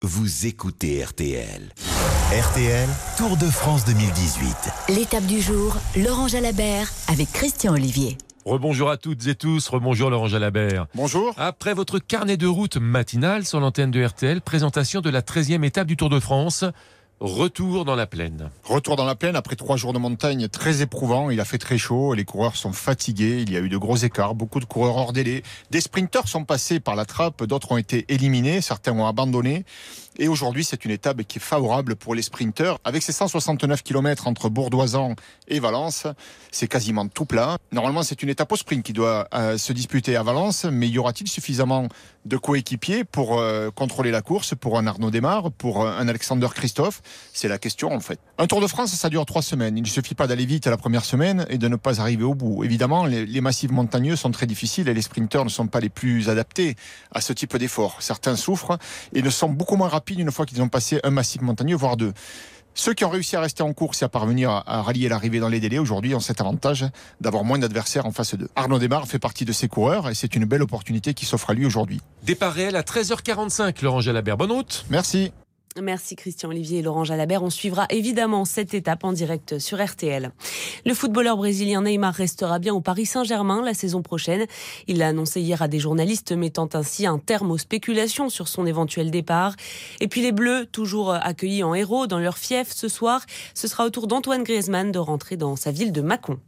vous écoutez RTL. RTL, Tour de France 2018. L'étape du jour, Laurent Jalabert avec Christian Olivier. Rebonjour à toutes et tous, rebonjour Laurent Jalabert. Bonjour. Après votre carnet de route matinal sur l'antenne de RTL, présentation de la 13e étape du Tour de France. Retour dans la plaine. Retour dans la plaine après 3 jours de montagne très éprouvants. Il a fait très chaud, les coureurs sont fatigués, il y a eu de gros écarts, beaucoup de coureurs hors délai. Des sprinteurs sont passés par la trappe, d'autres ont été éliminés, certains ont abandonné. Et aujourd'hui, c'est une étape qui est favorable pour les sprinteurs. Avec ces 169 km entre Bourdoisan et Valence, c'est quasiment tout plat. Normalement, c'est une étape au sprint qui doit se disputer à Valence, mais y aura-t-il suffisamment de coéquipiers pour contrôler la course, pour un Arnaud Démare, pour un Alexander Christophe? C'est la question en fait. Un Tour de France, ça dure 3 semaines. Il ne suffit pas d'aller vite à la première semaine et de ne pas arriver au bout. Évidemment, les massifs montagneux sont très difficiles et les sprinteurs ne sont pas les plus adaptés à ce type d'effort. Certains souffrent et ne sont beaucoup moins rapides une fois qu'ils ont passé un massif montagneux, voire 2. Ceux qui ont réussi à rester en course et à parvenir à rallier l'arrivée dans les délais, aujourd'hui, ont cet avantage d'avoir moins d'adversaires en face d'eux. Arnaud Démare fait partie de ces coureurs et c'est une belle opportunité qui s'offre à lui aujourd'hui. Départ réel à 13h45, Laurent Jalabert. Bonne route. Merci. Merci Christian Olivier et Laurent Jalabert. On suivra évidemment cette étape en direct sur RTL. Le footballeur brésilien Neymar restera bien au Paris Saint-Germain la saison prochaine. Il l'a annoncé hier à des journalistes, mettant ainsi un terme aux spéculations sur son éventuel départ. Et puis les Bleus, toujours accueillis en héros dans leur fief ce soir, ce sera au tour d'Antoine Griezmann de rentrer dans sa ville de Mâcon.